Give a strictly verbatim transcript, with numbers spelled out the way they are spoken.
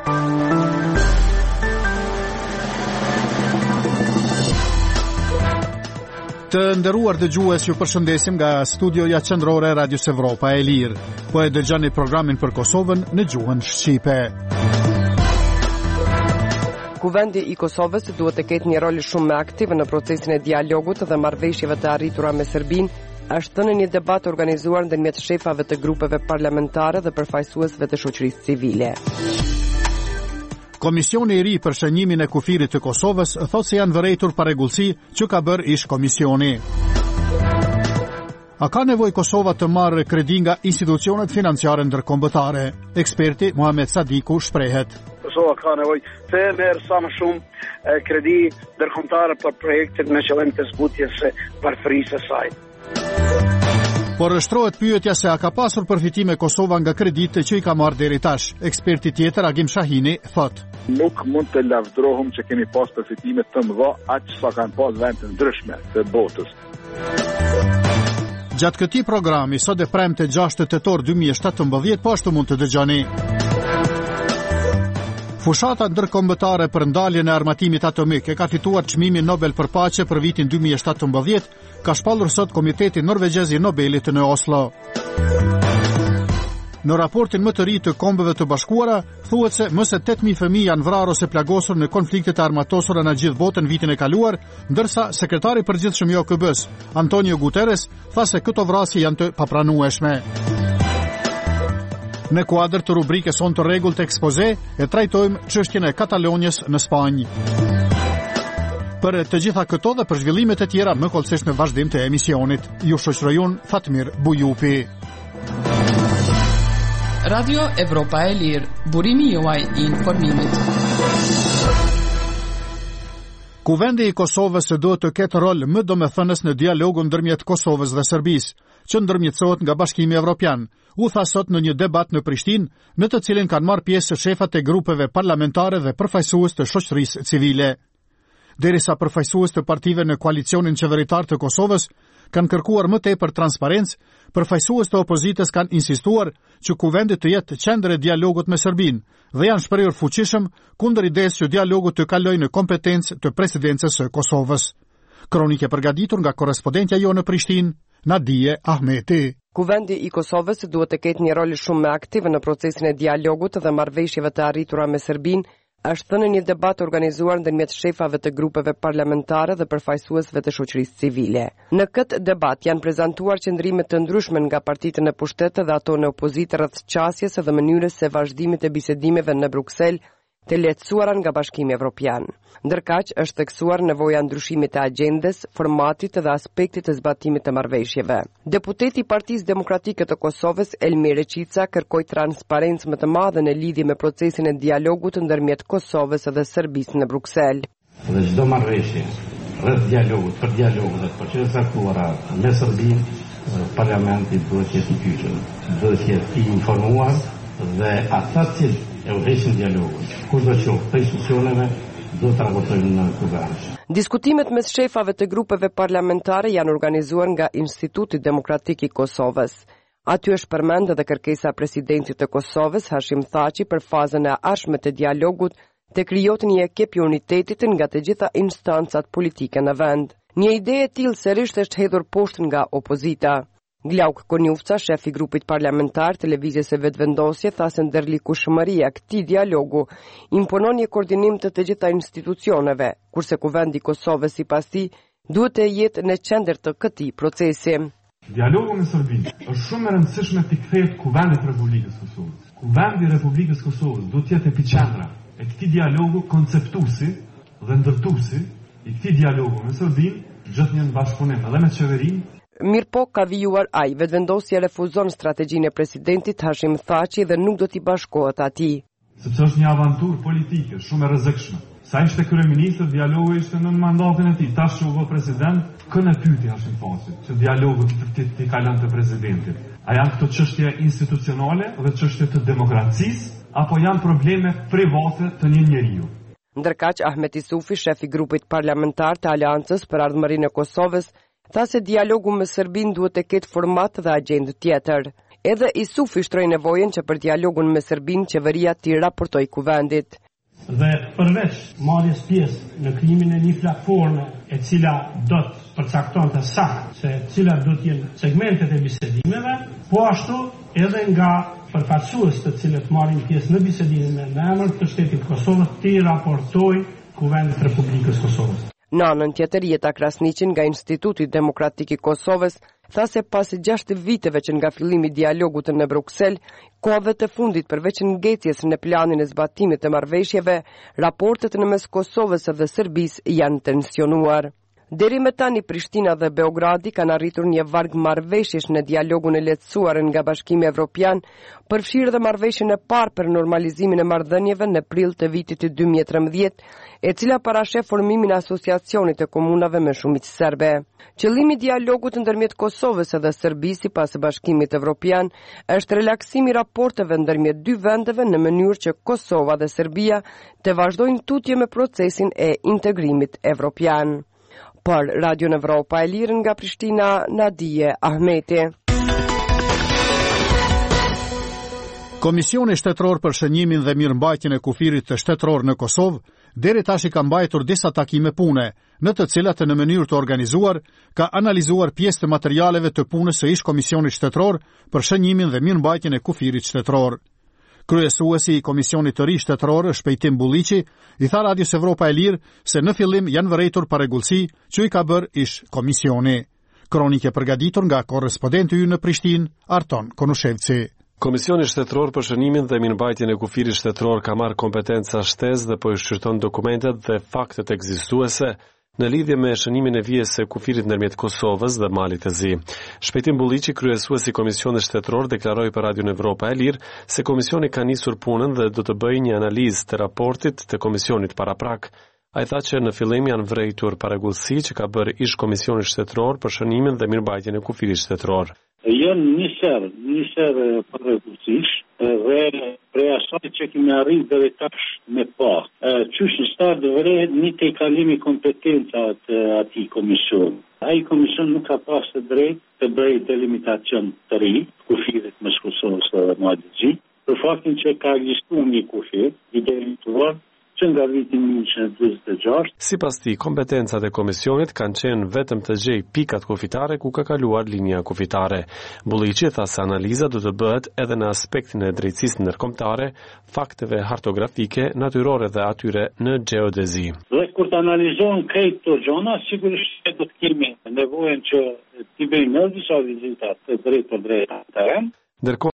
Të nderuar dëgjues, ju përshëndesim nga studioja qendrore e Radios Evropa e Lirë. Po e dëgjoni programin për Kosovën në gjuhën shqipe. Kuvendi i Kosovës duhet të ketë një rol shumë aktiv në procesin e dialogut dhe marrëveshjeve të arritura me Serbinë, është thënë në një debat organizuar ndërmjet shefave të grupeve parlamentare dhe përfaqësuesve të shoqërisë civile. Komisioni i ri për shënjimin e kufirit të Kosovës thotë se janë vërejtur paregullsi që ka bërë ish komisioni. A ka nevojë Kosova të marrë kredi nga institucionet financiare ndërkombëtare? Eksperti Muhamet Sadiku shprehet. Kosova ka nevojë të merr sa më shumë kredi ndërkombëtare për projektet me qëllim të zbutjes së varfërisë së saj. Por rështrohet pyetja se a ka pasur përfitime Kosova nga kreditë që i ka marrë deri tash. Eksperti tjetër Agim Shahini thot: Nuk mund të lavdrohum që kemi pas përfitime të mëdha aq sa kanë pas vende të ndryshme të botës. Gjatë këtij programi sot e premte gjashtë tetor dy mijë e shtatëmbëdhjetë po ashtu mund të dëgjoni. Fushata ndërkombëtare për ndaljen e armatimit atomik e ka fituar çmimin Nobel për paqe për vitin dy mijë e shtatëmbëdhjetë, ka shpallur sot Komiteti Norvegjez i Nobelit në Oslo. Në raportin më të ri të Kombeve të Bashkuara, thuhet se më se tetë mijë fëmijë janë vrarë ose plagosur në konfliktet e armatosura në gjithë botën vitin e kaluar, ndërsa sekretari i përgjithshëm i O K B-s, Antonio Guterres, tha se këto vrasje janë të papranueshme. Në kuadër të rubrikës On të rregull të ekspoze, e trajtojmë çështjen e Katalonjës në Spanjë. Për të gjitha këto dhe për zhvillimet e tjera më kollësisht në vazhdim të emisionit. Ju shoqëroj unë Fatmir Bujupi. Radio Evropa e Lirë, burimi juaj i informimit. Kuvendi i Kosovës duhet të ketë rol më domethënës në dialogun ndërmjet Kosovës dhe Serbisë, që ndërmjetësohet nga Bashkimi Evropian, u tha sot në një debat në Prishtinë, në të cilin kanë marrë pjesë shefat e grupeve parlamentare dhe përfaqësues të shoqërisë civile. Derisa përfaqësues të partive në koalicionin qeveritar të Kosovës kanë kërkuar më tepër transparencë, përfaqësues të opozitës kanë insistuar që kuvendi të jetë qendër e dialogut me Serbinë dhe janë shprehur fuqishëm kundër idesë që dialogu të kalojë në kompetencë të presidencës së Kosovës. Kronike përgatitur nga korrespondentja jonë në Prishtinë, Nadije Ahmeti. Kuvendi i Kosovës duhet të ketë një rol shumë aktiv në procesin e dialogut dhe marrëveshjeve të arritura me Serbinë, është thënë në një debat organizuar ndërmjet shefave të grupeve parlamentare dhe përfaqësuesve të shoqërisë civile. Në këtë debat janë prezantuar qëndrime të ndryshme nga partitë në pushtet dhe ato në opozitë rreth qasjes dhe mënyrës së vazhdimit të bisedimeve në Bruksel të lehtësuara nga Bashkimi Evropian. Ndërkaq është theksuar nevoja ndryshimit të agjendes, formatit dhe aspektit të zbatimit të marrëveshjeve. Deputeti i Partisë Demokratike të Kosovës, Elmir Reqica, kërkoi transparencë më të madhe në lidhje me procesin e dialogut ndërmjet Kosovës dhe Serbisë në Bruksel. Dhe çdo marrëveshje rreth dialogut, për dialogun dhe proceset e caktuara me Serbinë, parlamenti duhet të jetë i kyçur, duhet të jetë i informuar dhe ata që e udhëheqin dialogun, kushdo që të institucioneve do të raportojnë në kuvend. Diskutimet mes shefave të grupeve parlamentare janë organizuar nga Instituti Demokratik i Kosovës. Aty është përmendë edhe kërkesa e presidentit të Kosovës, Hashim Thaçi, për fazën e ardhshme të dialogut të krijohet një ekip i unitetit nga të gjitha instancat politike në vend. Një ide e tillë sërish është hedhur poshtë nga opozita. Glauk Konjufca, shef i grupit parlamentar televizjes së vetëvendosje, tha se ndërlikueshmëria këtij dialogu imponon një koordinim të të gjitha institucioneve, kurse kuvendi i Kosovës sipas tij duhet të jetë në qendër të këtij procesi. Dialogu me Serbinë është shumë e rëndësishme të kthehet kuvendit të Republikës Kosovës. Kuvendi i Republikës Kosovës duhet të jetë epiqendra e këtij dialogu, konceptuesi dhe ndërtuesi i këtij dialogu me Serbinë, gjatë një bashkëpunim edhe me qeverinë. Mirë po ka vijuar ai, vetëvendosja refuzon strategjinë e presidentit Hashim Thaçi dhe nuk do t'i bashkohet atij. Sepse është një avanturë politike shumë e rrezikshme. Sa ishte kryeminist, dialogu ishte në mandatin e tij. Tash u bë president, kënë pyeti Hashim Thaçi, që dialogu të të kalon te presidenti. A janë këto çështje institucionale dhe çështje të demokracisë apo janë probleme private të një njeriu? Ndërkaq Ahmet Isufi, shef i grupit parlamentar të Aleancës për Ardhmërinë e Kosovës, tha se dialogu me Serbinë duhet të ketë format dhe agjendë tjetër. Edhe Isufi shtroi nevojën që për dialogun me Serbinë qeveria t'i raportoj kuvendit. Dhe përveç marrjes pjesë në krijimin e një platforme e cila do të përcaktonte saktë se cilat do të jenë segmentet e bisedimeve, po ashtu edhe nga përfaqësues të cilët marrin pjesë në bisedime në emër të shtetit Kosovës t'i raportoj kuvendit Republikës Kosovës. Në anën tjetër, Jeta Krasniqin nga Instituti Demokratik i Kosovës tha se pas gjashtë viteve që nga fillimi i dialogut në Bruksel, kohëve të fundit përveç ngecjes në planin e zbatimit të marrëveshjeve, raportet në mes Kosovës dhe Serbisë janë tensionuar. Deri më tani Prishtina dhe Beogradi kanë arritur një varg marrëveshjesh në dialogun e lehtësuar nga Bashkimi Evropian, përfshirë dhe marrëveshjen e parë për normalizimin e marrëdhënieve në prill të vitit dy mijë e trembëdhjetë, e cila parashef formimin e asociacionit të komunave me shumicë serbe. Qëllimi i dialogut ndërmjet Kosovës dhe Serbisë sipas Bashkimit Evropian është relaksimi i raporteve ndërmjet dy vendeve në mënyrë që Kosova dhe Serbia të vazhdojnë tutje me procesin e integrimit evropian. Për Radio Evropa e Lirë nga Prishtina, Nadije Ahmeti. Komisioni Shtetëror për Shënjimin dhe Mirëmbajtjen e Kufirit të Shtetëror në Kosovë deri tash i ka mbajtur disa takime pune, në të cilat në mënyrë të organizuar ka analizuar pjesë të materialeve të punës së ish Komisionit Shtetëror për Shënjimin dhe Mirëmbajtjen e Kufirit Shtetëror. Kryesuesi i Komisionit të ri shtetëror Shpejtim Bulliqi i tha Radios Evropa e Lirë se në fillim janë vërejtur paregullsi që i ka bërë ish komisioni. Kronike përgatitur nga korrespondenti ynë në Prishtinë, Arton Konushevci. Komisioni Shtetëror për Shënimin dhe Mirëmbajtjen e Kufirit Shtetëror ka marrë kompetenca shtesë dhe po i shqyrton dokumentet dhe faktet ekzistuese në lidhje me shënimin e vijës së kufirit ndërmjet Kosovës dhe Malit të Zi. Shpejtim Bulliqi, kryesuesi i Komisionit Shtetëror, deklaroi për Radion Evropa e Lirë se komisioni ka nisur punën dhe do të bëjë një analizë të raportit të komisionit paraprak. Ai tha që në fillim janë vërejtur paregullsi që ka bërë ish Komisioni Shtetëror për Shënimin dhe Mirëmbajtjen e Kufirit Shtetëror. Janë nisër, nisër paregullsish dhe prej asaj që kemi arritë deri tash me pa. Qysh në start dhe vërehet një të i kalimi kompetencat ati komision. Ai komision nuk ka pas të drejt të bëjë delimitacion të ri, kufirit mes Kosovës dhe Malit të Zi, për faktin që ka ekzistuar një kufir i delimituar që nga vitin një qind e njëzet e gjashtë. Sipas tij, kompetencat e komisionit kanë qenë vetëm të gjej pikat kufitare ku ka kaluar linja kufitare. Bulliqi tha se analiza do të bëhet edhe në aspektin e drejtësisë ndërkombëtare, fakteve hartografike, natyrore dhe atyre në gjeodezi. Dhe kur të analizohen këto gjëra, sigurisht që do të kemi nevojën që t'i bëjmë disa vizita të drejtë për drejtë në terren.